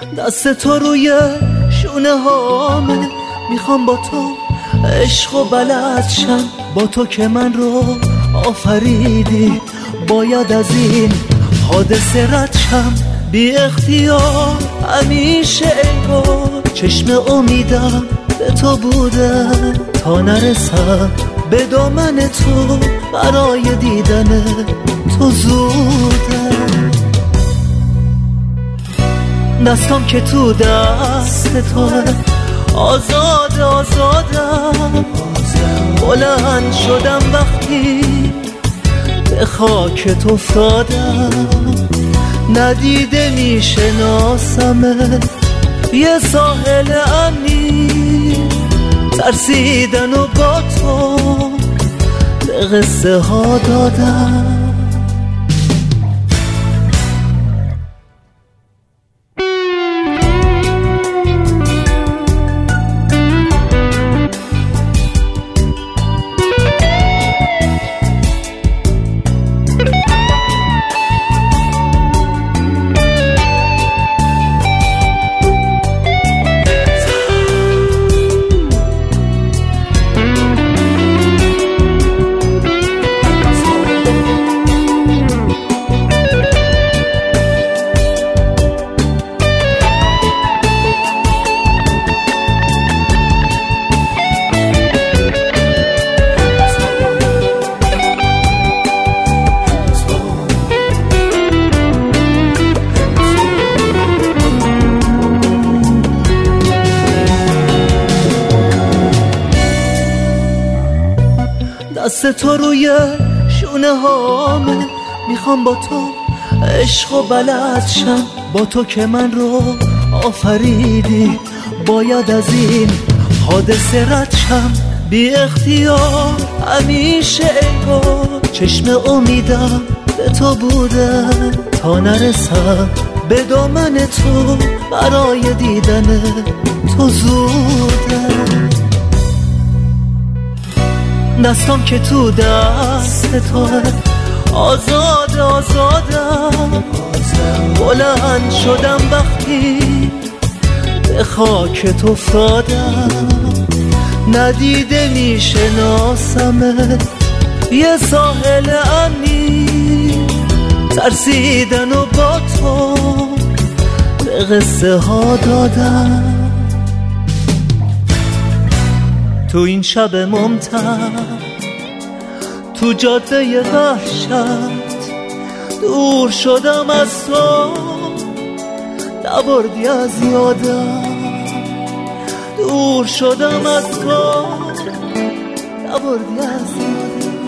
دست تو روی شونه هامه، میخوام با تو عشق و بلد شم، با تو که من رو آفریدی باید از این حادثه رد شم. بی اختیار همیشه انگار چشم امیدم به تو بوده تا نرسم به دامن تو، برای دیدن تو زوده. دستم که تو دست توه، آزاده آزادم، بلند شدم وقتی به خاکت افتادم. ندیده میشناسمت، یه ساحل امنی، ترسیدن و با تو به قصه ها دادم. دست تو روی شونه هامه، میخوام با تو عشق و بلد شم، با تو که من رو آفریدی باید از این حادثه رد شم. بی اختیار همیشه انگار چشم امیدم به تو بوده تا نرسم به دامن تو، برای دیدن تو زوده. دستم که تو دست توه، آزاده آزادم، بلند شدم وقتی به خاکت افتادم. ندیده میشناسمت، یه ساحل امنی، ترسیدن و با تو به قصه ها دادم. تو این شب ممتد، تو جاده وحشت، دور شدم از تو، نبردی از یادم. دور شدم از تو، نبردی از یادم.